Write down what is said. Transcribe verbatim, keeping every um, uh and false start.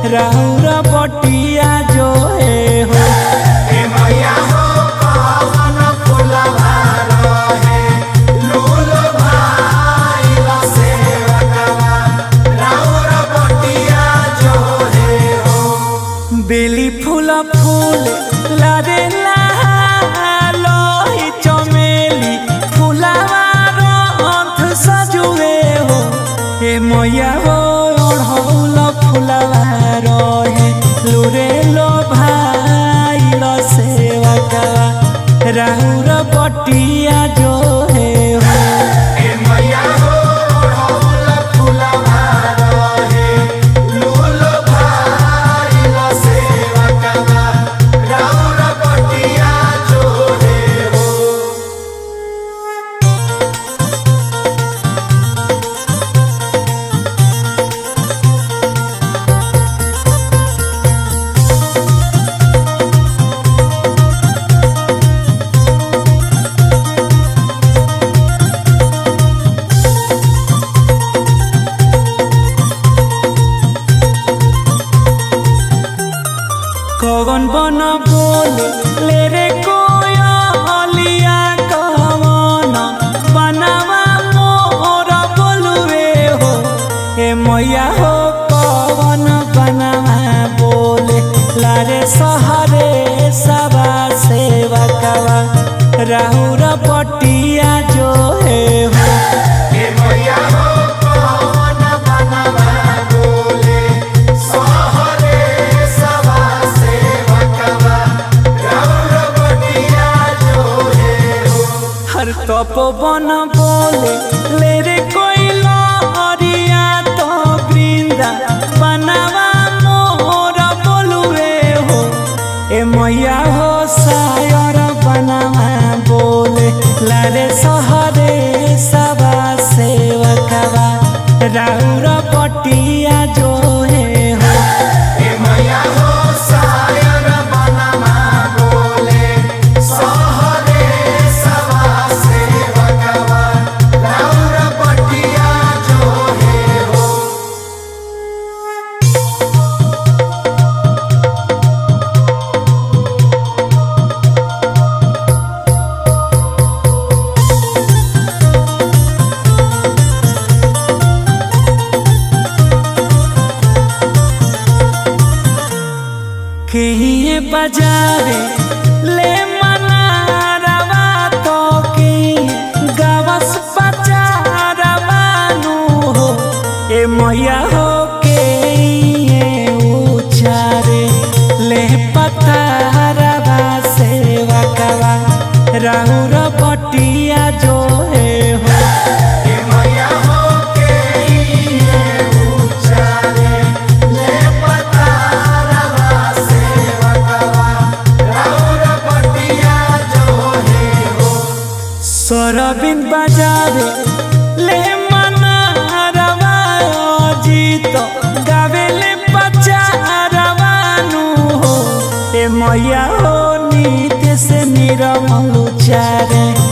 राउर बटिया जो है हो ए मैया हो कवन फुलवा रहे लूल भाई सेवकवा राउर बटिया जो है हो। बेली फूल फूल लारे लोही चमेली फुलावा रंथ सजुए हो ए मैया हो ओढ़ौल फुलावा रहे लुरे लो भाई लो सेवकवा राउर बटिया जो है हो ए मैया हो ओढ़ौल फुलवा रहे लूल भाई सेवकवा राउर बटिया जो है हो। कवन बन बोले ले रे कोयलिया कवन बनवा मोर बोलुए हो ए मैया हो कवन बनवा बोले लारे सहरे सबा सेवकवा राउर बटिया जो है हो ए मैया हो कवन बनवा बोले सहरे सबा सेवकवा राउर बटिया जो है हो। हर तपोवन बोले ले रे कोइला अरिया तो वृंदा बनवा मोर बोलुए हो ए मैया हो सायर बनवा बोले लारे सहरे सबा सेवकवा राउर बटिया जो है हो ए मैया हो सायर बनवा बोले सहरे सबा सेवकवा राउर बटिया जो है हो। कहीं बजावे ले मनारवा तो की गवस पचारवानु हो ए मैया हो के उचारे ले पतारवा सेवकवा राउर बटिया जो है हो ए मैया हो के उचारे ले पतारवा सेवकवा राउर बटिया जो है हो। सरबिन बजावे ले मनारवा जीत गावे ले पचारवानु हो ए मैया हो नीत से निरमल चारे